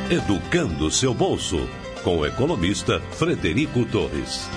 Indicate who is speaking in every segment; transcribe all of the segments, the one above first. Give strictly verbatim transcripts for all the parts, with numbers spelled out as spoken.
Speaker 1: Educando seu bolso, com o economista Frederico Torres.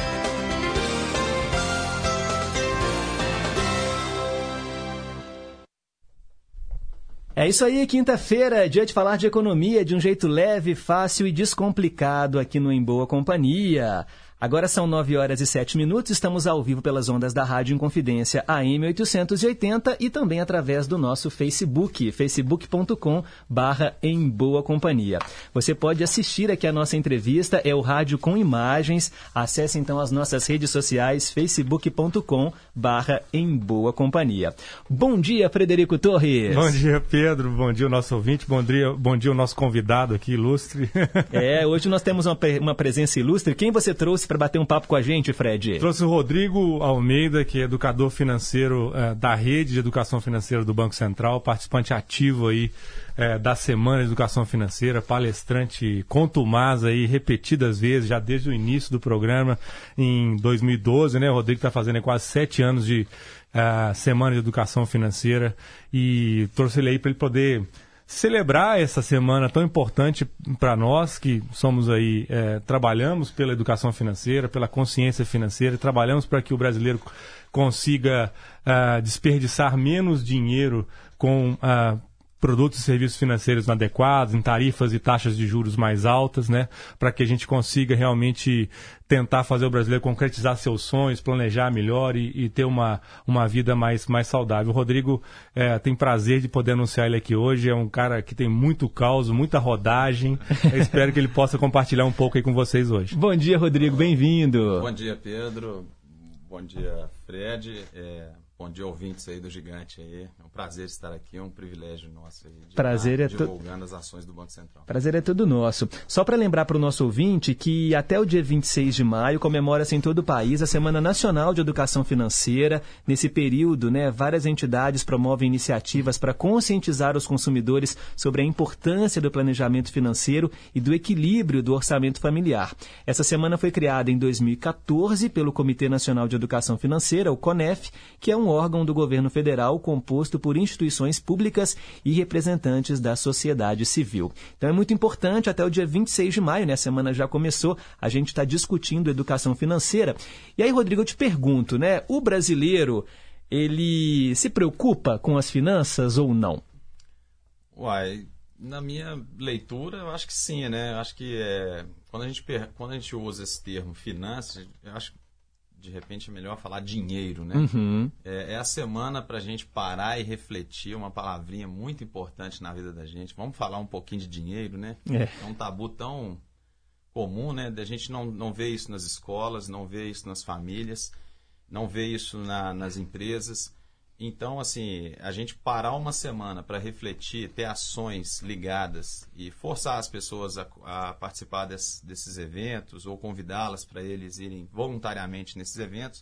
Speaker 2: É isso aí, quinta-feira, dia de falar de economia de um jeito leve, fácil e descomplicado aqui no Em Boa Companhia. Agora são nove horas e sete minutos, estamos ao vivo pelas ondas da Rádio Inconfidência A M oitocentos e oitenta e também através do nosso Facebook, facebook ponto com barra Em Boa Companhia. Você pode assistir aqui a nossa entrevista, é o Rádio com Imagens. Acesse então as nossas redes sociais, facebook ponto com barra Em Boa Companhia. Bom dia, Frederico Torres.
Speaker 3: Bom dia, Pedro. Bom dia, o nosso ouvinte. Bom dia, bom dia o nosso convidado aqui, ilustre.
Speaker 2: É, hoje nós temos uma, uma presença ilustre. Quem você trouxe para bater um papo com a gente, Fred?
Speaker 3: Trouxe o Rodrigo Almeida, que é educador financeiro é, da Rede de Educação Financeira do Banco Central, participante ativo aí é, da Semana de Educação Financeira, palestrante contumaz aí repetidas vezes, já desde o início do programa em dois mil e doze, né? O Rodrigo está fazendo quase sete anos de uh, Semana de Educação Financeira e trouxe ele aí para ele poder celebrar essa semana tão importante para nós que somos aí, é, trabalhamos pela educação financeira, pela consciência financeira, trabalhamos para que o brasileiro consiga uh, desperdiçar menos dinheiro com uh, produtos e serviços financeiros inadequados, em tarifas e taxas de juros mais altas, né, para que a gente consiga realmente tentar fazer o brasileiro concretizar seus sonhos, planejar melhor e, e ter uma, uma vida mais, mais saudável. O Rodrigo é, tem prazer de poder anunciar ele aqui hoje, é um cara que tem muito caos, muita rodagem. Eu espero que ele possa compartilhar um pouco aí com vocês hoje.
Speaker 2: Bom dia, Rodrigo, bem-vindo.
Speaker 4: Bom dia, Pedro. Bom dia, Fred. É... Bom dia, ouvintes aí do Gigante aí. É um prazer estar aqui, é um privilégio nosso aí de
Speaker 2: prazer
Speaker 4: estar
Speaker 2: é
Speaker 4: divulgando to... as ações do Banco Central.
Speaker 2: Prazer é todo nosso. Só para lembrar para o nosso ouvinte que até o dia vinte e seis de maio comemora-se em todo o país a Semana Nacional de Educação Financeira. Nesse período, né, várias entidades promovem iniciativas para conscientizar os consumidores sobre a importância do planejamento financeiro e do equilíbrio do orçamento familiar. Essa semana foi criada em dois mil e quatorze pelo Comitê Nacional de Educação Financeira, o CONEF, que é um órgão do governo federal composto por instituições públicas e representantes da sociedade civil. Então é muito importante, até o dia vinte e seis de maio, né, a semana já começou, a gente está discutindo educação financeira. E aí, Rodrigo, eu te pergunto, né, o brasileiro, ele se preocupa com as finanças ou não?
Speaker 4: Uai, na minha leitura, eu acho que sim, né? Eu acho que é, quando, a gente, quando a gente usa esse termo finanças, eu acho que de repente é melhor falar dinheiro, né?
Speaker 2: Uhum.
Speaker 4: É, é a semana para a gente parar e refletir, uma palavrinha muito importante na vida da gente. Vamos falar um pouquinho de dinheiro, né?
Speaker 2: É,
Speaker 4: é um tabu tão comum, né? A gente não, não vê isso nas escolas, não vê isso nas famílias, não vê isso na, nas empresas. Então, assim, a gente parar uma semana para refletir, ter ações ligadas e forçar as pessoas a, a participar des, desses eventos ou convidá-las para eles irem voluntariamente nesses eventos,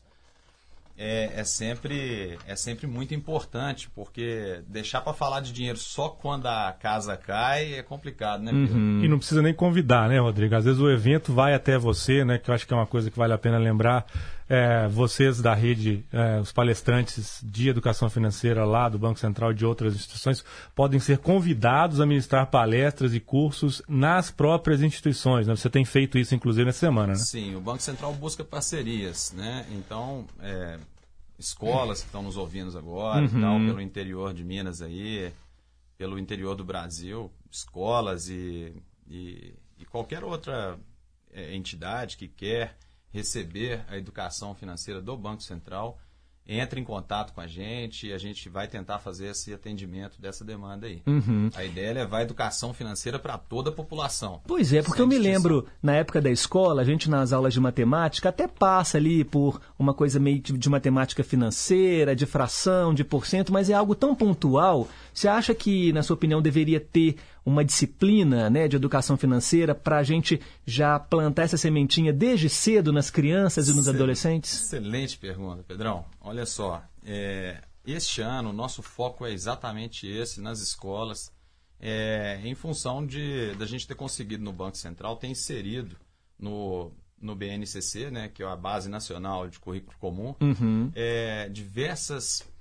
Speaker 4: é, é, sempre, é sempre muito importante, porque deixar para falar de dinheiro só quando a casa cai é complicado, né, Pedro?
Speaker 3: Uhum. E não precisa nem convidar, né, Rodrigo? Às vezes o evento vai até você, né, que eu acho que é uma coisa que vale a pena lembrar. É, vocês da rede, é, os palestrantes de educação financeira lá do Banco Central e de outras instituições, podem ser convidados a ministrar palestras e cursos nas próprias instituições, né? Você tem feito isso, inclusive, nessa semana, né?
Speaker 4: Sim, o Banco Central busca parcerias, né? Então, é, escolas que estão nos ouvindo agora,
Speaker 2: uhum.
Speaker 4: e tal, pelo interior de Minas aí, pelo interior do Brasil, escolas e, e, e qualquer outra é, entidade que quer receber a educação financeira do Banco Central, entre em contato com a gente e a gente vai tentar fazer esse atendimento dessa demanda aí.
Speaker 2: Uhum.
Speaker 4: A ideia é levar a educação financeira para toda a população.
Speaker 2: Pois é, porque eu me lembro, na época da escola, a gente nas aulas de matemática até passa ali por uma coisa meio de, de matemática financeira, de fração, de porcento, mas é algo tão pontual. Você acha que, na sua opinião, deveria ter uma disciplina, né, de educação financeira para a gente já plantar essa sementinha desde cedo nas crianças e nos
Speaker 4: Excelente,
Speaker 2: adolescentes?
Speaker 4: Excelente pergunta, Pedrão. Olha só, é, este ano o nosso foco é exatamente esse nas escolas, é, em função de da gente ter conseguido no Banco Central ter inserido no, no B N C C, né, que é a Base Nacional de Currículo Comum,
Speaker 2: uhum.
Speaker 4: é, diversas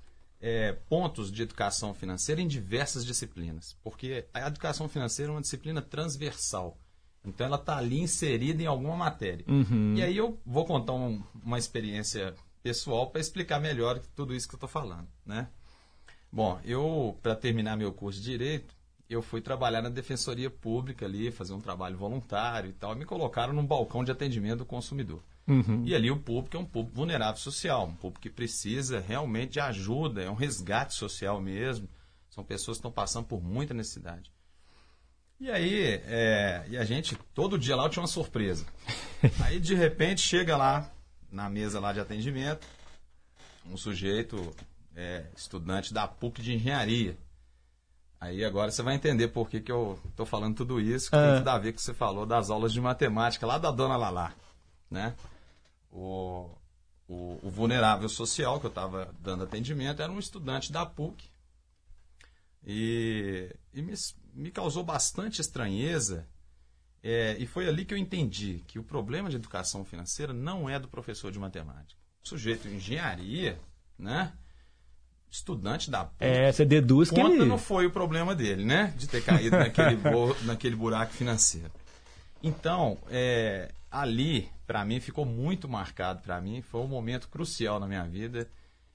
Speaker 4: é, pontos de educação financeira em diversas disciplinas, porque a educação financeira é uma disciplina transversal. Então, ela está ali inserida em alguma matéria.
Speaker 2: Uhum.
Speaker 4: E aí eu vou contar um, uma experiência pessoal para explicar melhor tudo isso que eu estou falando, né? Bom, eu, para terminar meu curso de Direito, eu fui trabalhar na Defensoria Pública ali, fazer um trabalho voluntário e tal, e me colocaram num balcão de atendimento do consumidor.
Speaker 2: Uhum.
Speaker 4: E ali o público é um público vulnerável social, um público que precisa realmente de ajuda, é um resgate social mesmo. São pessoas que estão passando por muita necessidade. E aí, é, e a gente, todo dia lá eu tinha uma surpresa. Aí, de repente, chega lá, na mesa lá de atendimento, um sujeito, é, estudante da P U C de Engenharia. Aí agora você vai entender por que, que eu estou falando tudo isso, que ah. tem tudo a ver com o que você falou das aulas de matemática lá da dona Lalá, né? O, o, o vulnerável social que eu estava dando atendimento era um estudante da P U C e, e me, me causou bastante estranheza, é, e foi ali que eu entendi que o problema de educação financeira não é do professor de matemática. O sujeito em engenharia, né? Estudante da P U C.
Speaker 2: É, você deduz que ele...
Speaker 4: não foi o problema dele, né? De ter caído naquele, bo... naquele buraco financeiro. Então, é, ali, para mim, ficou muito marcado para mim. Foi um momento crucial na minha vida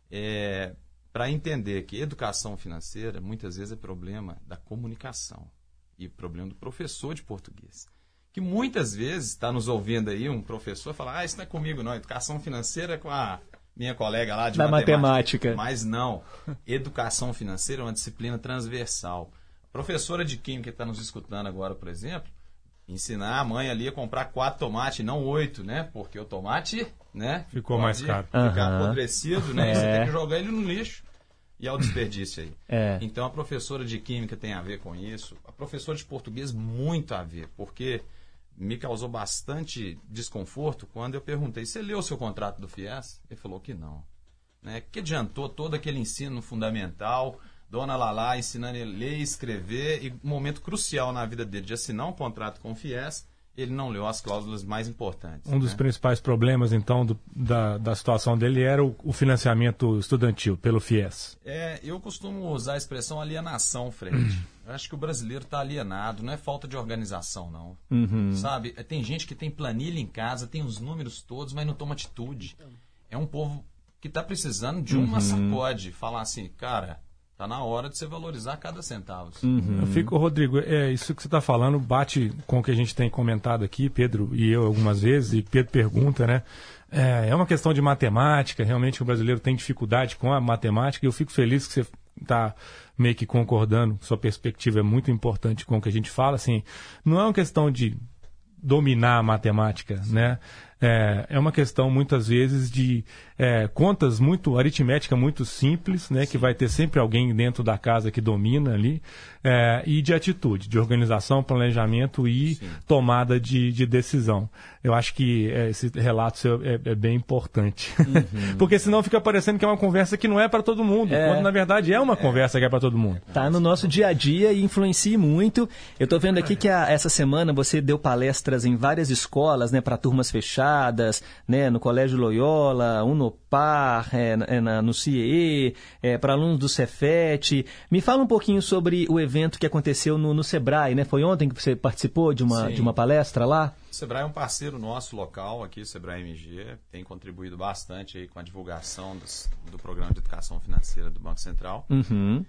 Speaker 4: é, para entender que educação financeira, muitas vezes, é problema da comunicação e problema do professor de português. Que muitas vezes está nos ouvindo aí um professor falar, ah, isso não é comigo não, educação financeira é com a... minha colega lá de
Speaker 2: da
Speaker 4: matemática.
Speaker 2: matemática.
Speaker 4: Mas não. Educação financeira é uma disciplina transversal. A professora de química que está nos escutando agora, por exemplo, ensinar a mãe ali a comprar quatro tomates, não oito, né? Porque o tomate, né?
Speaker 3: Ficou mais caro.
Speaker 4: Ficar
Speaker 2: uhum.
Speaker 4: apodrecido, né?
Speaker 2: É.
Speaker 4: E você tem que jogar ele no lixo. E é o desperdício aí.
Speaker 2: É.
Speaker 4: Então, a professora de química tem a ver com isso. A professora de português, muito a ver. Porque... me causou bastante desconforto quando eu perguntei, você leu o seu contrato do FIES? Ele falou que não. Né? Que adiantou todo aquele ensino fundamental, Dona Lalá ensinando ele a ler e escrever, e um momento crucial na vida dele de assinar um contrato com o FIES, ele não leu as cláusulas mais importantes.
Speaker 3: Um dos
Speaker 4: né? principais
Speaker 3: problemas, então, do, da, da situação dele era o, o financiamento estudantil pelo FIES.
Speaker 4: É, eu costumo usar a expressão alienação, Fred. Eu acho que o brasileiro está alienado, não é falta de organização, não.
Speaker 2: Uhum.
Speaker 4: Sabe? Tem gente que tem planilha em casa, tem os números todos, mas não toma atitude. É um povo que está precisando de uma uhum. sacode. Falar assim, cara... está na hora de você valorizar cada centavo.
Speaker 3: Uhum. Eu fico, Rodrigo, é, isso que você está falando bate com o que a gente tem comentado aqui, Pedro e eu algumas vezes, e Pedro pergunta, né? É, é uma questão de matemática, realmente o brasileiro tem dificuldade com a matemática, e eu fico feliz que você está meio que concordando, sua perspectiva é muito importante com o que a gente fala, assim, não é uma questão de dominar a matemática, né? É, é uma questão, muitas vezes, de é, contas muito, aritmética muito simples, né? Que vai ter sempre alguém dentro da casa que domina ali, é, e de atitude, de organização, planejamento e Sim. tomada de, de decisão. Eu acho que é, esse relato seu é, é bem importante. Uhum. Porque senão fica parecendo que é uma conversa que não é para todo mundo, é. quando na verdade é uma é. conversa que é para todo mundo.
Speaker 2: Tá no nosso dia a dia e influencia muito. Eu estou vendo aqui que a, essa semana você deu palestras em várias escolas, né? Para turmas fechadas, né, no Colégio Loyola, Unopar, é, é, na, no C I E, é, para alunos do Cefet. Me fala um pouquinho sobre o evento que aconteceu no, no Sebrae, né? Foi ontem que você participou de uma, de uma palestra lá?
Speaker 4: O Sebrae é um parceiro nosso local aqui, o Sebrae M G, tem contribuído bastante aí com a divulgação dos, do Programa de Educação Financeira do Banco Central.
Speaker 2: Uhum.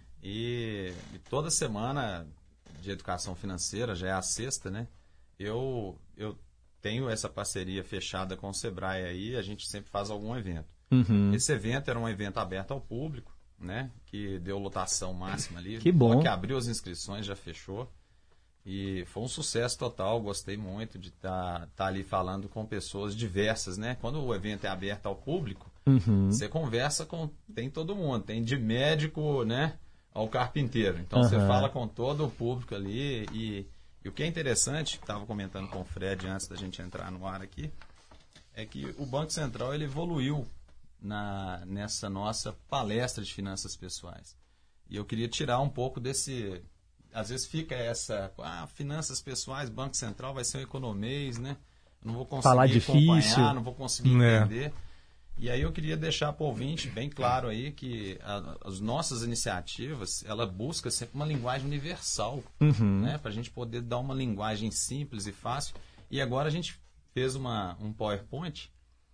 Speaker 4: E, e toda semana de educação financeira, já é a sexta, né? Eu... eu tenho essa parceria fechada com o Sebrae aí, a gente sempre faz algum evento.
Speaker 2: Uhum.
Speaker 4: Esse evento era um evento aberto ao público, né? Que deu lotação máxima ali.
Speaker 2: Que bom.
Speaker 4: Só que abriu as inscrições, já fechou. E foi um sucesso total, gostei muito de estar tá, tá ali falando com pessoas diversas, né? Quando o evento é aberto ao público, uhum. você conversa com... tem todo mundo, tem de médico, né? Ao carpinteiro. Então uhum. você fala com todo o público ali e... E o que é interessante, que estava comentando com o Fred antes da gente entrar no ar aqui, é que o Banco Central ele evoluiu na, nessa nossa palestra de finanças pessoais. E eu queria tirar um pouco desse... Às vezes fica essa... Ah, finanças pessoais, Banco Central vai ser um economês, né? Não vou conseguir
Speaker 2: Falar
Speaker 4: acompanhar,
Speaker 2: difícil.
Speaker 4: não vou conseguir entender. E aí eu queria deixar para o ouvinte bem claro aí que a, as nossas iniciativas, ela busca sempre uma linguagem universal,
Speaker 2: Uhum.
Speaker 4: né? Para a gente poder dar uma linguagem simples e fácil. E agora a gente fez uma, um PowerPoint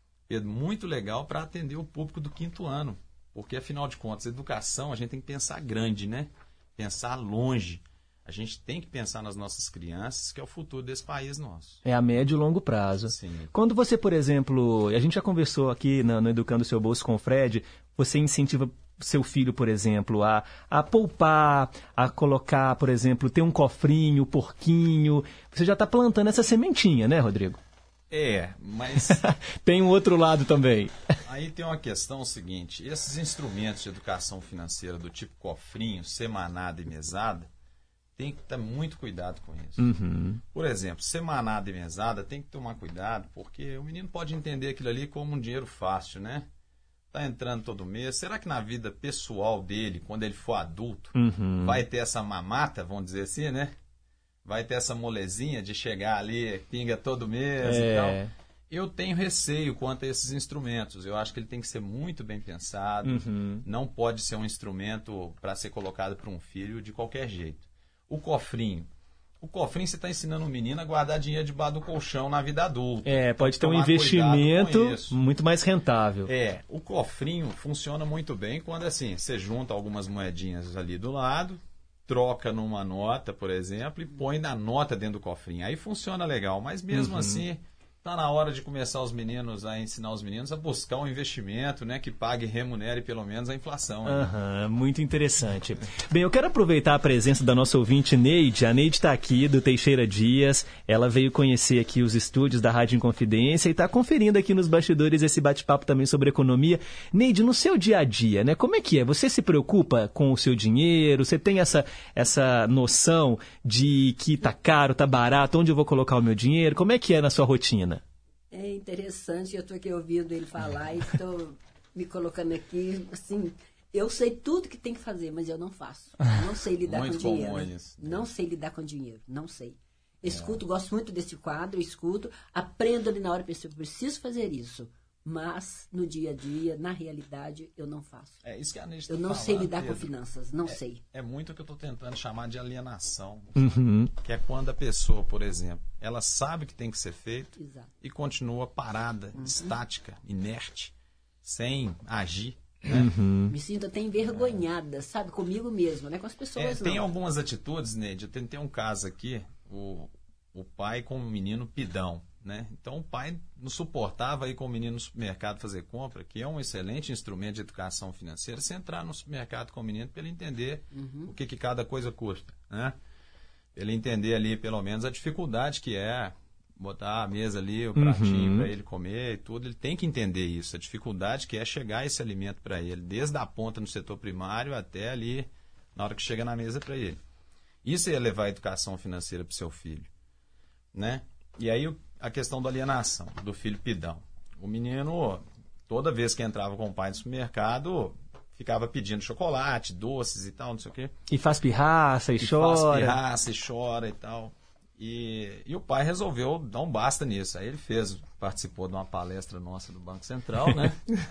Speaker 4: muito legal para atender o público do quinto ano. Porque, afinal de contas, educação, a gente tem que pensar grande, né? Pensar longe. A gente tem que pensar nas nossas crianças, que é o futuro desse país nosso.
Speaker 2: É a médio e longo prazo.
Speaker 4: Sim.
Speaker 2: Quando você, por exemplo, a gente já conversou aqui no, no Educando o Seu Bolso com o Fred, você incentiva seu filho, por exemplo, a, a poupar, a colocar, por exemplo, ter um cofrinho, porquinho. Você já está plantando essa sementinha, né, Rodrigo?
Speaker 4: É, mas...
Speaker 2: Tem um outro lado também.
Speaker 4: Aí tem uma questão seguinte, esses instrumentos de educação financeira do tipo cofrinho, semanada e mesada, tem que ter muito cuidado com isso.
Speaker 2: Uhum.
Speaker 4: Por exemplo, semanada e mesada tem que tomar cuidado, porque o menino pode entender aquilo ali como um dinheiro fácil, né? Tá entrando todo mês. Será que na vida pessoal dele, quando ele for adulto,
Speaker 2: Uhum.
Speaker 4: vai ter essa mamata, vamos dizer assim, né? Vai ter essa molezinha de chegar ali, pinga todo mês
Speaker 2: É.
Speaker 4: e tal. Eu tenho receio quanto a esses instrumentos. Eu acho que ele tem que ser muito bem pensado.
Speaker 2: Uhum.
Speaker 4: Não pode ser um instrumento para ser colocado para um filho de qualquer jeito. O cofrinho. O cofrinho você está ensinando o menino a guardar dinheiro debaixo do colchão na vida adulta.
Speaker 2: É, pode ter um
Speaker 4: Tomar cuidado
Speaker 2: investimento
Speaker 4: com isso.
Speaker 2: muito mais rentável.
Speaker 4: É, o cofrinho funciona muito bem quando assim, você junta algumas moedinhas ali do lado, troca numa nota, por exemplo, e põe na nota dentro do cofrinho. Aí funciona legal, mas mesmo
Speaker 2: Uhum.
Speaker 4: assim, está na hora de começar os meninos a ensinar os meninos a buscar um investimento, né, que pague e remunere pelo menos a inflação. Né?
Speaker 2: Aham, muito interessante. Bem, eu quero aproveitar a presença da nossa ouvinte Neide. A Neide está aqui, do Teixeira Dias. Ela veio conhecer aqui os estúdios da Rádio Inconfidência e está conferindo aqui nos bastidores esse bate-papo também sobre economia. Neide, no seu dia a dia, né? Como é que é? Você se preocupa com o seu dinheiro? Você tem essa, essa noção de que tá caro, tá barato, onde eu vou colocar o meu dinheiro? Como é que é na sua rotina?
Speaker 5: É interessante, eu estou aqui ouvindo ele falar e estou me colocando aqui, assim, eu sei tudo que tem que fazer, mas eu não faço. Eu não sei lidar
Speaker 4: Muito
Speaker 5: com dinheiro.
Speaker 4: comum isso.
Speaker 5: Não sei lidar com dinheiro, não sei. Escuto, é. gosto muito desse quadro, escuto, aprendo ali na hora, penso, eu preciso fazer isso. Mas, no dia a dia, na realidade, eu não faço.
Speaker 4: É isso que a Neide
Speaker 5: Eu
Speaker 4: tá
Speaker 5: não
Speaker 4: falando,
Speaker 5: sei lidar
Speaker 4: Pedro.
Speaker 5: com finanças, não
Speaker 4: é,
Speaker 5: sei.
Speaker 4: É muito o que eu estou tentando chamar de alienação.
Speaker 2: Uhum.
Speaker 4: Que é quando a pessoa, por exemplo, ela sabe que tem que ser feito
Speaker 5: Exato.
Speaker 4: e continua parada,
Speaker 5: Uhum.
Speaker 4: estática, inerte, sem agir. Né?
Speaker 2: Uhum.
Speaker 5: Me sinto até envergonhada, sabe? Comigo mesmo, não é com as
Speaker 4: É,
Speaker 5: pessoas,
Speaker 4: tem
Speaker 5: não.
Speaker 4: algumas atitudes, Neide. Eu tentei um caso aqui, o, o pai com o menino pidão. Né? Então o pai não suportava ir com o menino no supermercado fazer compra, que é um excelente instrumento de educação financeira, você entrar no supermercado com o menino para ele entender
Speaker 5: Uhum.
Speaker 4: o que, que cada coisa custa. Né? Ele entender ali, pelo menos, a dificuldade que é botar a mesa ali, o pratinho
Speaker 2: Uhum.
Speaker 4: para ele comer e tudo. Ele tem que entender isso, a dificuldade que é chegar esse alimento para ele, desde a ponta no setor primário até ali, na hora que chega na mesa para ele. Isso é levar a educação financeira para o seu filho. Né? E aí a questão da alienação, do filho pidão. O menino, toda vez que entrava com o pai no supermercado, ficava pedindo chocolate, doces e tal, não sei o quê.
Speaker 2: E faz pirraça e,
Speaker 4: E
Speaker 2: chora.
Speaker 4: faz pirraça e chora e tal. E, e o pai resolveu dar um basta nisso. Aí ele fez, participou de uma palestra nossa do Banco Central, né?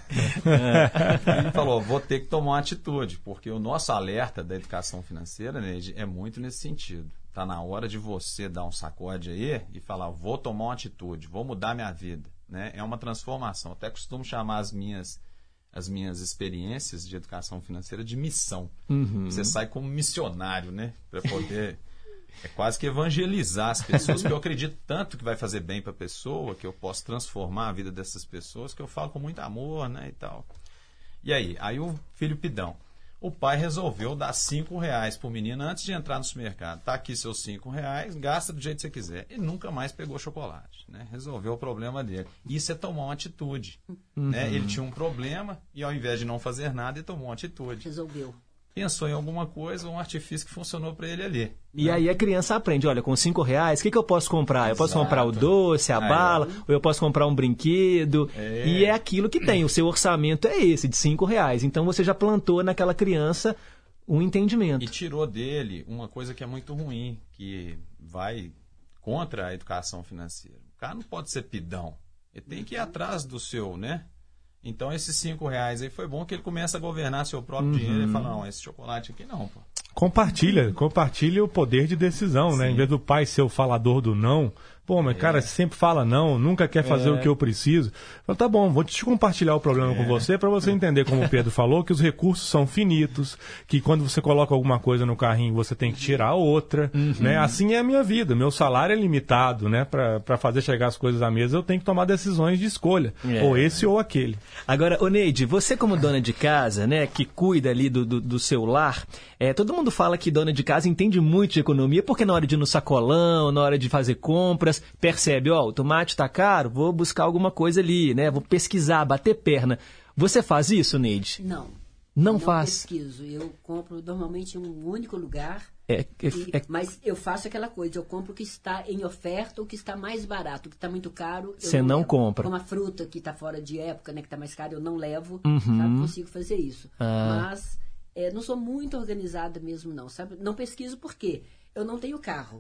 Speaker 4: E ele falou, vou ter que tomar uma atitude, porque o nosso alerta da educação financeira, Neide, é muito nesse sentido. Está na hora de você dar um sacode aí e falar, vou tomar uma atitude, vou mudar minha vida. Né? É uma transformação. Até costumo chamar as minhas, as minhas experiências de educação financeira de missão.
Speaker 2: Uhum.
Speaker 4: Você sai como missionário, né? Para poder... É quase que evangelizar as pessoas, porque eu acredito tanto que vai fazer bem para a pessoa, que eu posso transformar a vida dessas pessoas, que eu falo com muito amor, né, e tal. E aí? Aí o filho pidão. O pai resolveu dar cinco reais para o menino antes de entrar no supermercado. Tá aqui seus cinco reais, gasta do jeito que você quiser. E nunca mais pegou chocolate, né? Resolveu o problema dele. Isso é tomar uma atitude.
Speaker 2: Uhum.
Speaker 4: Né? Ele tinha um problema e ao invés de não fazer nada, ele tomou uma atitude.
Speaker 5: Resolveu.
Speaker 4: Pensou em alguma coisa, um artifício que funcionou para ele ali.
Speaker 2: E
Speaker 4: né?
Speaker 2: aí a criança aprende, olha, com cinco reais, o que, que eu posso comprar? Eu posso
Speaker 4: Exato.
Speaker 2: comprar o doce, a
Speaker 4: Aí,
Speaker 2: bala,
Speaker 4: ó.
Speaker 2: ou eu posso comprar um brinquedo.
Speaker 4: É.
Speaker 2: E é aquilo que tem, o seu orçamento é esse, de cinco reais. Então você já plantou naquela criança um entendimento.
Speaker 4: E tirou dele uma coisa que é muito ruim, que vai contra a educação financeira. O cara não pode ser pidão. Ele tem que ir atrás do seu, né? Então, esses cinco reais aí foi bom que ele começa a governar seu próprio uhum. dinheiro e fala, não, esse chocolate aqui não, pô.
Speaker 3: Compartilha, compartilha o poder de decisão, Sim. né? Em vez do pai ser o falador do não, pô, mas é. cara, sempre fala não, nunca quer fazer é. o que eu preciso. Fala, tá bom, vou te compartilhar o problema é. com você para você entender, como o Pedro falou, que os recursos são finitos, que quando você coloca alguma coisa no carrinho, você tem que tirar outra, uhum. né? Assim é a minha vida, meu salário é limitado, né? Para fazer chegar as coisas à mesa, eu tenho que tomar decisões de escolha, é. ou esse ou aquele.
Speaker 2: Agora, ô Neide, você como dona de casa, né, que cuida ali do, do, do seu lar, é, todo mundo fala que dona de casa entende muito de economia, porque na hora de ir no sacolão, na hora de fazer compras, percebe, ó, o tomate tá caro, vou buscar alguma coisa ali, né? Vou pesquisar, bater perna. Você faz isso, Neide?
Speaker 5: Não.
Speaker 2: Não,
Speaker 5: não
Speaker 2: faz?
Speaker 5: Não pesquiso. Eu compro normalmente em um único lugar.
Speaker 2: É, é,
Speaker 5: e,
Speaker 2: é...
Speaker 5: Mas eu faço aquela coisa, eu compro o que está em oferta, o que está mais barato, o que está muito caro.
Speaker 2: Você não, não compra?
Speaker 5: Como a fruta que está fora de época, né, que está mais cara, eu não levo,
Speaker 2: uhum.
Speaker 5: sabe? Consigo fazer isso.
Speaker 2: Ah.
Speaker 5: Mas é, não sou muito organizada mesmo, não, sabe? Não pesquiso porque eu não tenho carro.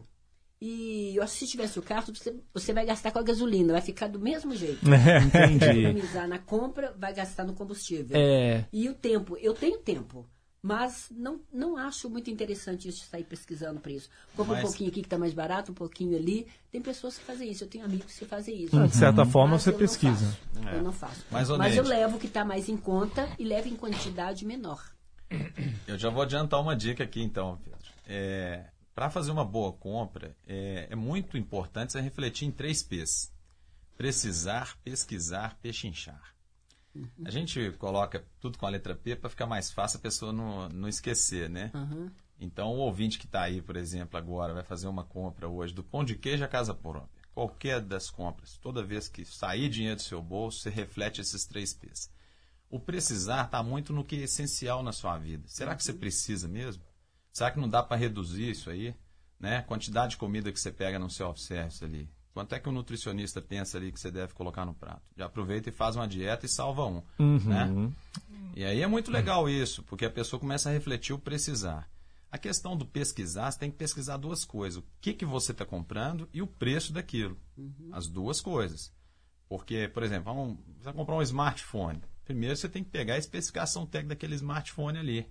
Speaker 5: E eu, se tivesse o carro, você, você vai gastar com a gasolina, vai ficar do mesmo jeito.
Speaker 2: Entendi.
Speaker 5: Economizar na compra, vai gastar no combustível.
Speaker 2: É.
Speaker 5: E o tempo, eu tenho tempo, mas não, não acho muito interessante isso de sair pesquisando preço. Compra mas... um pouquinho aqui que está mais barato, um pouquinho ali. Tem pessoas que fazem isso, eu tenho amigos que fazem isso.
Speaker 3: De certa
Speaker 5: uhum.
Speaker 3: forma,
Speaker 5: mas
Speaker 3: você pesquisa.
Speaker 5: Não é. Eu não faço.
Speaker 4: Mas,
Speaker 5: mas eu levo o que está mais em conta e levo em quantidade menor.
Speaker 4: Eu já vou adiantar uma dica aqui, então, Pedro. É... Para fazer uma boa compra, é, é muito importante você refletir em três P's. Precisar, pesquisar, pechinchar. Uhum. A gente coloca tudo com a letra P para ficar mais fácil a pessoa não, não esquecer, né?
Speaker 5: Uhum.
Speaker 4: Então, o ouvinte que está aí, por exemplo, agora, vai fazer uma compra hoje do pão de queijo à casa própria. Qualquer das compras, toda vez que sair dinheiro do seu bolso, você reflete esses três P's. O precisar está muito no que é essencial na sua vida. Será uhum. que você precisa mesmo? Será que não dá para reduzir isso aí? Né? Quantidade de comida que você pega no self-service ali. Quanto é que o nutricionista pensa ali que você deve colocar no prato? Já aproveita e faz uma dieta e salva um.
Speaker 2: Uhum.
Speaker 4: Né? E aí é muito legal isso, porque a pessoa começa a refletir o precisar. A questão do pesquisar, você tem que pesquisar duas coisas. O que, que você está comprando e o preço daquilo. Uhum. As duas coisas. Porque, por exemplo, vamos, você vai comprar um smartphone. Primeiro você tem que pegar a especificação técnica daquele smartphone ali.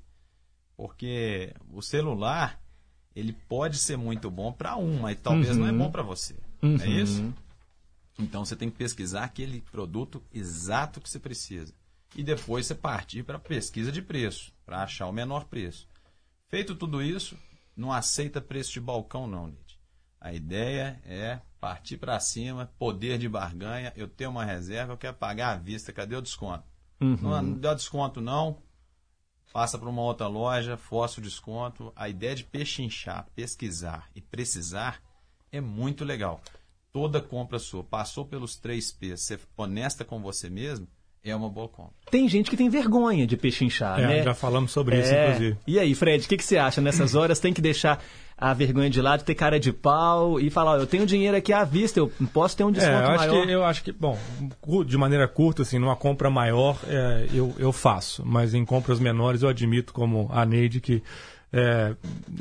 Speaker 4: Porque o celular, ele pode ser muito bom para um, mas talvez uhum. não é bom para você.
Speaker 2: Uhum.
Speaker 4: É isso? Então, você tem que pesquisar aquele produto exato que você precisa. E depois você partir para a pesquisa de preço, para achar o menor preço. Feito tudo isso, não aceita preço de balcão não, Nid. A ideia é partir para cima, poder de barganha, eu tenho uma reserva, eu quero pagar à vista, cadê o desconto?
Speaker 2: Uhum.
Speaker 4: Não, não deu desconto não, passa para uma outra loja, força o desconto. A ideia de pechinchar, pesquisar e precisar é muito legal. Toda compra sua passou pelos três P's, ser honesta com você mesmo, é uma boa compra.
Speaker 2: Tem gente que tem vergonha de pechinchar,
Speaker 3: é,
Speaker 2: né?
Speaker 3: Já falamos sobre
Speaker 2: é.
Speaker 3: isso, inclusive.
Speaker 2: E aí, Fred, o que, que você acha? Nessas horas tem que deixar a vergonha de lado, ter cara de pau e falar, ó, eu tenho dinheiro aqui à vista, eu posso ter um desconto
Speaker 3: é, eu acho
Speaker 2: maior.
Speaker 3: Que, eu acho que, bom, de maneira curta, assim, numa compra maior, é, eu, eu faço. Mas em compras menores eu admito, como a Neide, que é,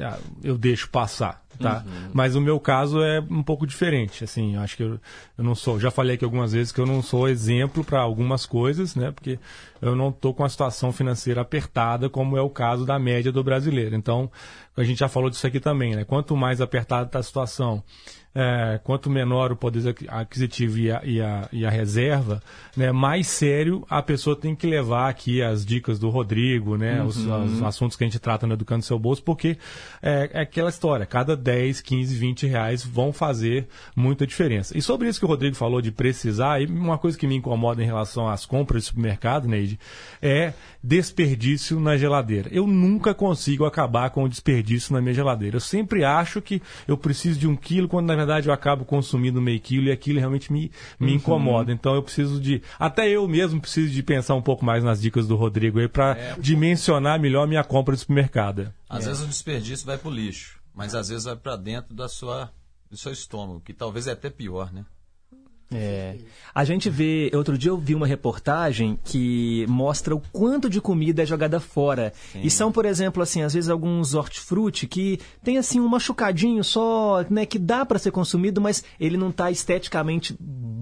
Speaker 3: eu deixo passar. Tá? Uhum. Mas o meu caso é um pouco diferente, assim, eu acho que eu, eu não sou, já falei aqui algumas vezes que eu não sou exemplo para algumas coisas, né, porque eu não estou com a situação financeira apertada, como é o caso da média do brasileiro. Então, a gente já falou disso aqui também, né, quanto mais apertada está a situação, é, quanto menor o poder aquisitivo e a, e a, e a reserva, né, mais sério a pessoa tem que levar aqui as dicas do Rodrigo, né, uhum. os, os assuntos que a gente trata no Educando Seu Bolso, porque é, é aquela história, cada dez, quinze, vinte reais vão fazer muita diferença. E sobre isso que o Rodrigo falou de precisar, e uma coisa que me incomoda em relação às compras de supermercado, Neide, é desperdício na geladeira. Eu nunca consigo acabar com o desperdício na minha geladeira. Eu sempre acho que eu preciso de um quilo, quando na verdade eu acabo consumindo meio quilo e aquilo realmente me, me uhum. incomoda. Então eu preciso de... Até eu mesmo preciso de pensar um pouco mais nas dicas do Rodrigo aí para é, dimensionar melhor minha compra de supermercado.
Speaker 4: Às
Speaker 3: é.
Speaker 4: vezes o desperdício vai pro lixo, mas às vezes vai para dentro da sua, do seu estômago, que talvez é até pior, né?
Speaker 2: É. A gente vê, outro dia eu vi uma reportagem que mostra o quanto de comida é jogada fora. Sim. E são, por exemplo, assim, às vezes alguns hortifruti que tem assim um machucadinho só, né, que dá para ser consumido, mas ele não está esteticamente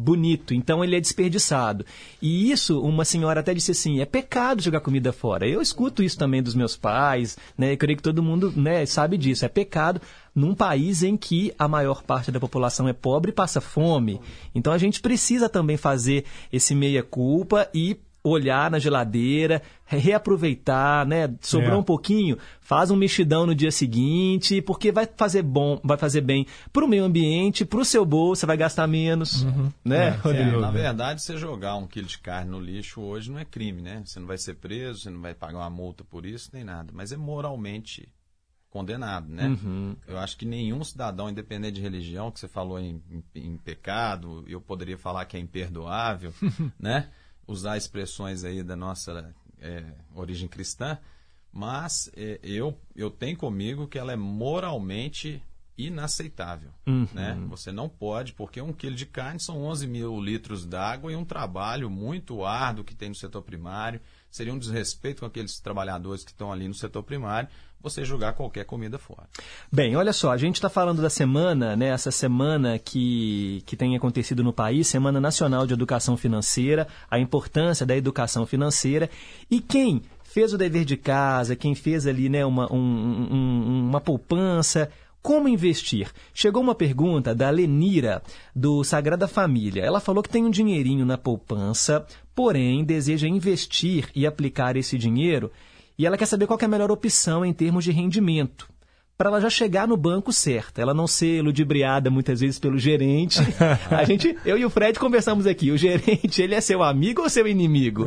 Speaker 2: bonito, então ele é desperdiçado. E isso, uma senhora até disse assim, é pecado jogar comida fora. Eu escuto isso também dos meus pais, né? Eu creio que todo mundo, né, sabe disso, é pecado num país em que a maior parte da população é pobre e passa fome. Então a gente precisa também fazer esse meia-culpa e olhar na geladeira, reaproveitar, né? Sobrou
Speaker 3: É.
Speaker 2: um pouquinho, faz um mexidão no dia seguinte, porque vai fazer bom, vai fazer bem para o meio ambiente, para o seu bolso, você vai gastar menos, né,
Speaker 3: É,
Speaker 2: Rodrigo?
Speaker 4: É, na verdade, você jogar um quilo de carne no lixo hoje não é crime, né? Você não vai ser preso, você não vai pagar uma multa por isso, nem nada. Mas é moralmente condenado, né?
Speaker 2: Uhum.
Speaker 4: Eu acho que nenhum cidadão, independente de religião, que você falou em, em, em pecado, eu poderia falar que é imperdoável, né? Usar expressões aí da nossa é, origem cristã, mas é, eu, eu tenho comigo que ela é moralmente inaceitável.
Speaker 2: Uhum.
Speaker 4: Né? Você não pode, porque um quilo de carne são onze mil litros d'água e um trabalho muito árduo que tem no setor primário. Seria um desrespeito com aqueles trabalhadores que estão ali no setor primário, você jogar qualquer comida fora.
Speaker 2: Bem, olha só, a gente está falando da semana, né, essa semana que, que tem acontecido no país, Semana Nacional de Educação Financeira, a importância da educação financeira, e quem fez o dever de casa, quem fez ali, né, uma, um, um, uma poupança, como investir? Chegou uma pergunta da Lenira, do Sagrada Família. Ela falou que tem um dinheirinho na poupança, porém deseja investir e aplicar esse dinheiro, e ela quer saber qual que é a melhor opção em termos de rendimento, para ela já chegar no banco certo, ela não ser ludibriada muitas vezes pelo gerente. A gente, eu e o Fred conversamos aqui, o gerente, ele é seu amigo ou seu inimigo?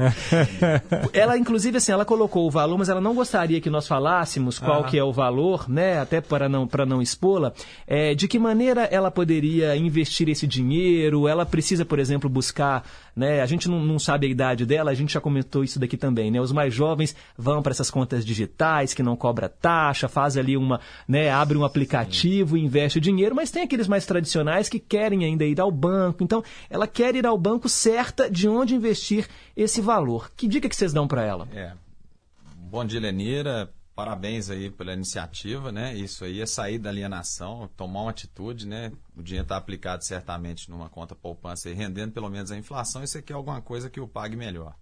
Speaker 2: Ela, inclusive, assim, ela colocou o valor, mas ela não gostaria que nós falássemos qual
Speaker 3: Ah.
Speaker 2: que é o valor, né, até para não, para não expô-la, é, de que maneira ela poderia investir esse dinheiro, ela precisa, por exemplo, buscar, né, a gente não, não sabe a idade dela, a gente já comentou isso daqui também, né, os mais jovens vão para essas contas digitais que não cobra taxa, faz ali uma, né, abre um aplicativo e investe o dinheiro, mas tem aqueles mais tradicionais que querem ainda ir ao banco. Então, ela quer ir ao banco certa de onde investir esse valor. Que dica que vocês dão para ela?
Speaker 4: É. Bom dia, Lenira. Parabéns aí pela iniciativa, né? Isso aí é sair da alienação, tomar uma atitude, né? O dinheiro está aplicado certamente numa conta poupança e rendendo pelo menos a inflação, isso aqui é alguma coisa que o pague melhor.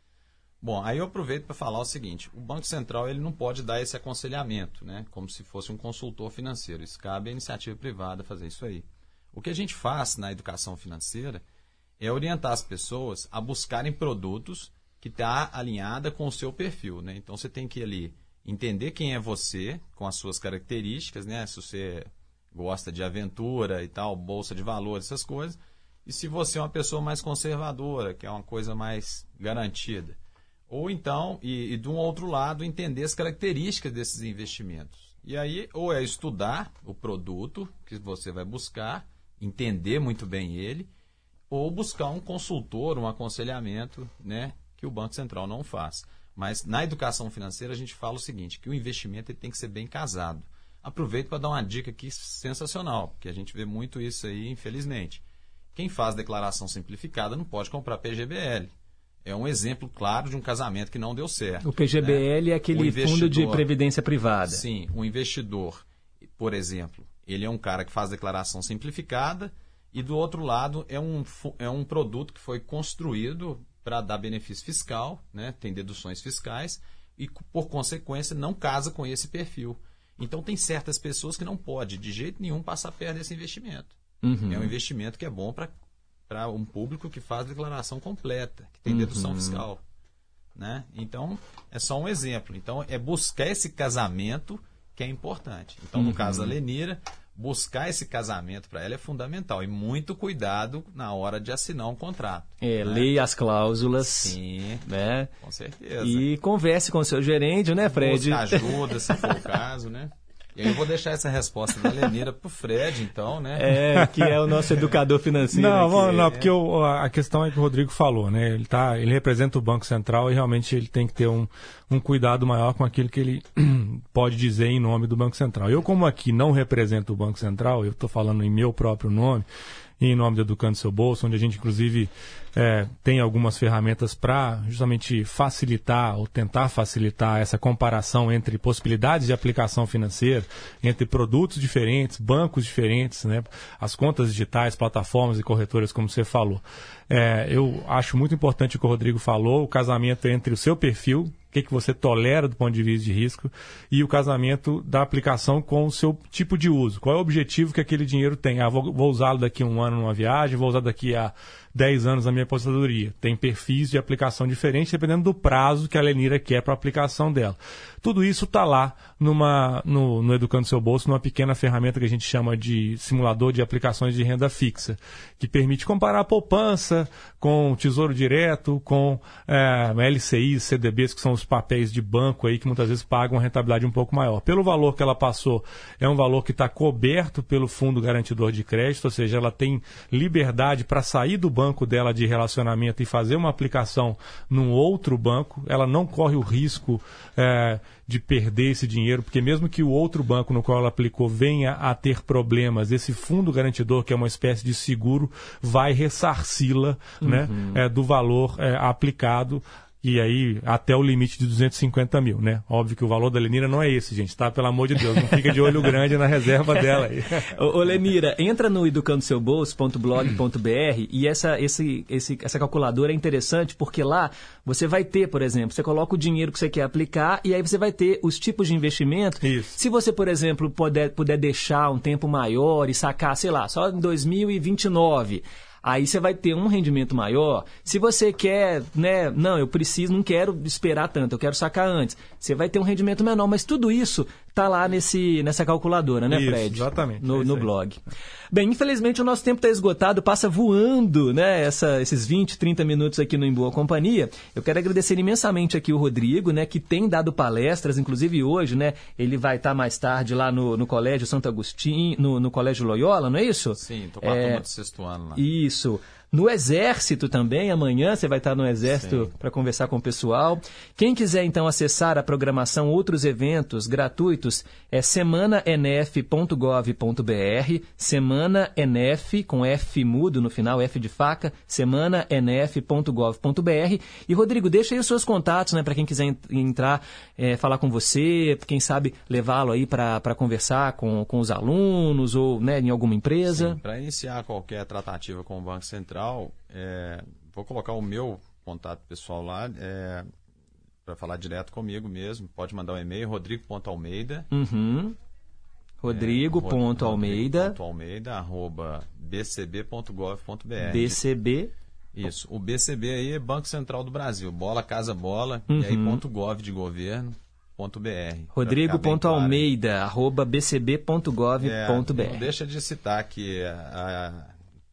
Speaker 4: Bom, aí eu aproveito para falar o seguinte, o Banco Central ele não pode dar esse aconselhamento, né, como se fosse um consultor financeiro, isso cabe à iniciativa privada fazer isso aí. O que a gente faz na educação financeira é orientar as pessoas a buscarem produtos que estão alinhados com o seu perfil, né? Então você tem que ali entender quem é você, com as suas características, né, se você gosta de aventura e tal, bolsa de valores, essas coisas, e se você é uma pessoa mais conservadora, que é uma coisa mais garantida. Ou então, e, e de um outro lado, entender as características desses investimentos. E aí, ou é estudar o produto que você vai buscar, entender muito bem ele, ou buscar um consultor, um aconselhamento, né, que o Banco Central não faz. Mas na educação financeira a gente fala o seguinte, que o investimento ele tem que ser bem casado. Aproveito para dar uma dica aqui sensacional, porque a gente vê muito isso aí, infelizmente. Quem faz declaração simplificada não pode comprar P G B L. É um exemplo claro de um casamento que não deu certo.
Speaker 2: O P G B L, né? É aquele fundo de previdência privada.
Speaker 4: Sim, o investidor, por exemplo, ele é um cara que faz declaração simplificada e do outro lado é um, é um produto que foi construído para dar benefício fiscal, né? Tem deduções fiscais e, por consequência, não casa com esse perfil. Então, tem certas pessoas que não podem, de jeito nenhum, passar perto desse investimento. Uhum. É um investimento que é bom para para um público que faz declaração completa, que tem dedução uhum. fiscal. Né? Então, é só um exemplo. Então, é buscar esse casamento que é importante. Então, no uhum. caso da Lenira, buscar esse casamento para ela é fundamental. E muito cuidado na hora de assinar um contrato.
Speaker 2: É,
Speaker 4: né?
Speaker 2: leia as cláusulas.
Speaker 4: Sim,
Speaker 2: né?
Speaker 4: Com certeza.
Speaker 2: E converse com o seu gerente, né, Fred?
Speaker 4: Busca ajuda, se for o caso, né? E aí eu vou deixar essa resposta da Lenira pro Fred, então, né?
Speaker 2: É, que é o nosso educador financeiro.
Speaker 3: Não,
Speaker 2: aqui.
Speaker 3: não, porque o, a questão é que o Rodrigo falou, né? Ele, tá, ele representa o Banco Central e realmente ele tem que ter um, um cuidado maior com aquilo que ele pode dizer em nome do Banco Central. Eu, como aqui não represento o Banco Central, eu estou falando em meu próprio nome, e em nome do Educando Seu Bolso, onde a gente, inclusive, é, tem algumas ferramentas para justamente facilitar ou tentar facilitar essa comparação entre possibilidades de aplicação financeira, entre produtos diferentes, bancos diferentes, né, as contas digitais, plataformas e corretoras, como você falou. É, eu acho muito importante o que o Rodrigo falou, o casamento entre o seu perfil, o que, que você tolera do ponto de vista de risco, e o casamento da aplicação com o seu tipo de uso. Qual é o objetivo que aquele dinheiro tem? Ah, vou, vou usá-lo daqui a um ano numa viagem, vou usar daqui a dez anos na minha aposentadoria. Tem perfis de aplicação diferentes, dependendo do prazo que a Lenira quer para a aplicação dela. Tudo isso está lá numa, no, no Educando Seu Bolso, numa pequena ferramenta que a gente chama de simulador de aplicações de renda fixa, que permite comparar a poupança com Tesouro Direto, com é, L C Is, C D Bs, que são os papéis de banco aí que muitas vezes pagam uma rentabilidade um pouco maior. Pelo valor que ela passou, é um valor que está coberto pelo Fundo Garantidor de Crédito, ou seja, ela tem liberdade para sair do banco dela de relacionamento e fazer uma aplicação num outro banco. Ela não corre o risco é, de perder esse dinheiro, porque mesmo que o outro banco no qual ela aplicou venha a ter problemas, esse fundo garantidor, que é uma espécie de seguro, vai ressarci-la, uhum. né, é, do valor é, aplicado, e aí até o limite de duzentos e cinquenta mil, né? Óbvio que o valor da Lenira não é esse, gente, tá? Pelo amor de Deus, não fica de olho grande na reserva dela aí.
Speaker 2: Ô, ô Lenira, entra no educando seu bolso ponto blog ponto b r e essa, esse, esse, essa calculadora é interessante porque lá você vai ter, por exemplo, você coloca o dinheiro que você quer aplicar e aí você vai ter os tipos de investimento.
Speaker 3: Isso.
Speaker 2: Se você, por exemplo, puder, puder deixar um tempo maior e sacar, sei lá, só em dois mil e vinte e nove... aí você vai ter um rendimento maior. Se você quer, né, não, eu preciso, não quero esperar tanto, eu quero sacar antes, você vai ter um rendimento menor, mas tudo isso está lá nesse, nessa calculadora, né,
Speaker 3: isso,
Speaker 2: Fred?
Speaker 3: Exatamente.
Speaker 2: No,
Speaker 3: é
Speaker 2: no blog. Bem, infelizmente o nosso tempo está esgotado, passa voando, né, essa, esses vinte, trinta minutos aqui no Em Boa Companhia. Eu quero agradecer imensamente aqui o Rodrigo, né, que tem dado palestras, inclusive hoje, né, ele vai estar mais tarde lá no, no Colégio Santo Agostinho, no, no Colégio Loyola, não é isso?
Speaker 4: Sim, estou com a
Speaker 2: é,
Speaker 4: turma do sexto ano lá.
Speaker 2: Isso. No Exército também, amanhã você vai estar no Exército para conversar com o pessoal. Quem quiser então acessar a programação, outros eventos gratuitos, é semana n f ponto gov ponto b r, semana n f com F mudo no final, F de faca, semana n f ponto gov ponto b r. E Rodrigo, deixa aí os seus contatos, né, para quem quiser entrar, é, falar com você, quem sabe levá-lo aí para conversar com, com os alunos ou, né, em alguma empresa.
Speaker 4: Para iniciar qualquer tratativa com o Banco Central, É, vou colocar o meu contato pessoal lá é, para falar direto comigo mesmo. Pode mandar um e-mail, rodrigo ponto almeida
Speaker 2: uhum. rodrigo ponto almeida
Speaker 4: Almeida arroba b c b ponto gov ponto b r.
Speaker 2: B C B.
Speaker 4: Isso, o B C B aí é Banco Central do Brasil, bola, casa, bola,
Speaker 2: uhum.
Speaker 4: e aí ponto gov de governo ponto b r.
Speaker 2: rodrigo ponto almeida arroba b c b ponto gov ponto b r.
Speaker 4: É, não deixa de citar que a, a,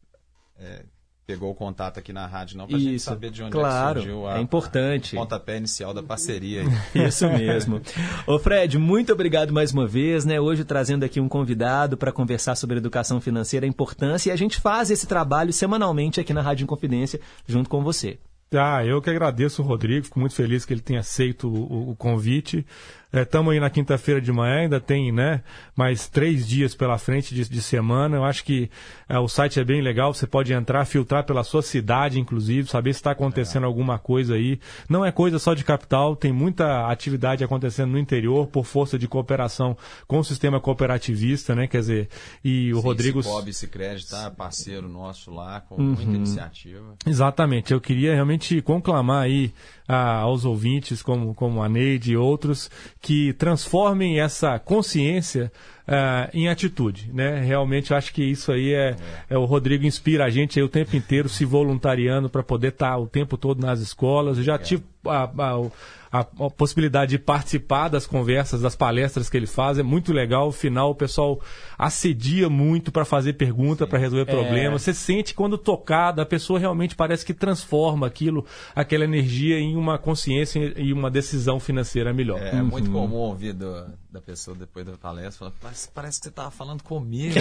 Speaker 4: é, pegou o contato aqui na rádio, não, para a gente saber de onde
Speaker 2: claro,
Speaker 4: é que surgiu a,
Speaker 2: é importante.
Speaker 4: a pontapé inicial da parceria.
Speaker 2: Isso mesmo. Ô Fred, muito obrigado mais uma vez, né? Hoje trazendo aqui um convidado para conversar sobre educação financeira, a importância, e a gente faz esse trabalho semanalmente aqui na Rádio Inconfidência, junto com você.
Speaker 3: Ah, eu que agradeço o Rodrigo, fico muito feliz que ele tenha aceito o, o convite. Estamos é, aí na quinta-feira de manhã, ainda tem, né, mais três dias pela frente de, de semana. Eu acho que é, o site é bem legal, você pode entrar, filtrar pela sua cidade, inclusive, saber se está acontecendo é. alguma coisa aí. Não é coisa só de capital, tem muita atividade acontecendo no interior por força de cooperação com o sistema cooperativista, né, quer dizer, e o
Speaker 4: Sim,
Speaker 3: Rodrigo...
Speaker 4: Cicobi, Sicredi, tá parceiro nosso lá, com uhum. muita iniciativa.
Speaker 3: Exatamente, eu queria realmente conclamar aí a, aos ouvintes, como, como a Neide e outros, que transformem essa consciência uh, em atitude, né? Realmente eu acho que isso aí é, é. é o Rodrigo inspira a gente aí o tempo inteiro se voluntariando para poder estar tá o tempo todo nas escolas. Eu já é. tive a, a, a possibilidade de participar das conversas, das palestras que ele faz, é muito legal. No final o pessoal assedia muito para fazer pergunta, para resolver é. problemas. Você sente quando tocada, a pessoa realmente parece que transforma aquilo, aquela energia em uma consciência e uma decisão financeira melhor.
Speaker 4: É, é muito comum ouvir do, da pessoa depois da palestra falar, parece, parece que você estava falando comigo.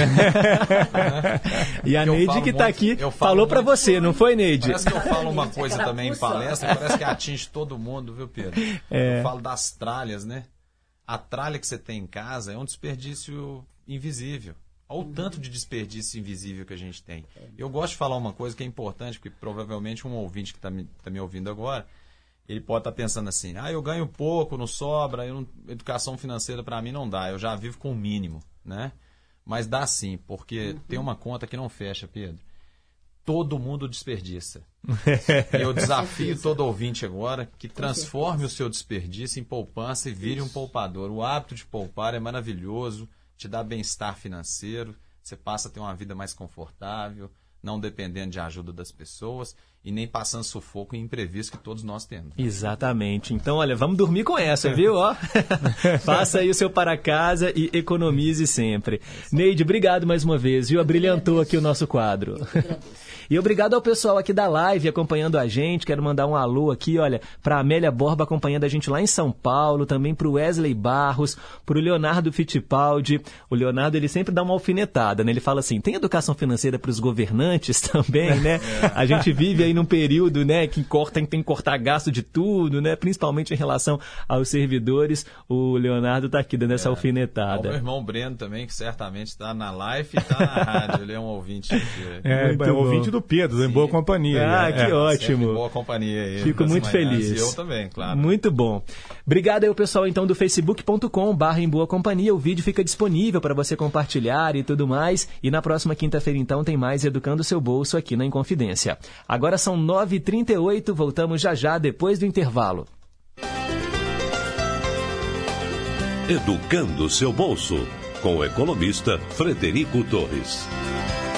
Speaker 2: E a Neide que está aqui falou para você, não foi, Neide?
Speaker 4: Parece que eu falo uma coisa também em palestra, parece que atinge todo mundo, viu, Pedro? É. Eu falo das tralhas, né? A tralha que você tem em casa é um desperdício invisível. Olha o tanto de desperdício invisível que a gente tem. Eu gosto de falar uma coisa que é importante, porque provavelmente um ouvinte que está me, tá me ouvindo agora, ele pode estar tá pensando assim, ah, eu ganho pouco, não sobra, eu não, educação financeira para mim não dá, eu já vivo com o mínimo, né? Mas dá sim, porque uhum. tem uma conta que não fecha, Pedro. Todo mundo desperdiça. E eu desafio todo ouvinte agora que transforme o seu desperdício em poupança e vire um poupador. O hábito de poupar é maravilhoso, te dá bem-estar financeiro, você passa a ter uma vida mais confortável, não dependendo de ajuda das pessoas e nem passando sufoco e imprevisto que todos nós temos.
Speaker 2: Exatamente. Então, olha, vamos dormir com essa, viu? Ó, faça aí o seu para casa e economize sempre. Neide, obrigado mais uma vez, viu? Abrilhantou aqui o nosso quadro. E obrigado ao pessoal aqui da live acompanhando a gente. Quero mandar um alô aqui, olha, para a Amélia Borba acompanhando a gente lá em São Paulo, também para o Wesley Barros, para o Leonardo Fittipaldi. O Leonardo, ele sempre dá uma alfinetada, né? Ele fala assim, tem educação financeira para os governantes também, né? A gente vive aí num período, né, que corta, tem que cortar gasto de tudo, né? Principalmente em relação aos servidores. O Leonardo está aqui dando essa é, alfinetada.
Speaker 4: O meu irmão Breno também, que certamente está na live e está na rádio. Ele é um ouvinte. De...
Speaker 3: É, é um ouvinte do Pedro, Sim. em Boa Companhia.
Speaker 2: Ah, que
Speaker 3: é.
Speaker 2: ótimo.
Speaker 4: Em Boa Companhia. Ele,
Speaker 2: Fico muito
Speaker 4: manhãs,
Speaker 2: feliz.
Speaker 4: E eu também, claro.
Speaker 2: Muito bom. Obrigado aí ao pessoal, então, do facebook ponto com barra em Boa Companhia. O vídeo fica disponível para você compartilhar e tudo mais. E na próxima quinta-feira, então, tem mais Educando o Seu Bolso aqui na Inconfidência. Agora são nove e trinta e oito, voltamos já já depois do intervalo.
Speaker 1: Educando o Seu Bolso, com o economista Frederico Torres.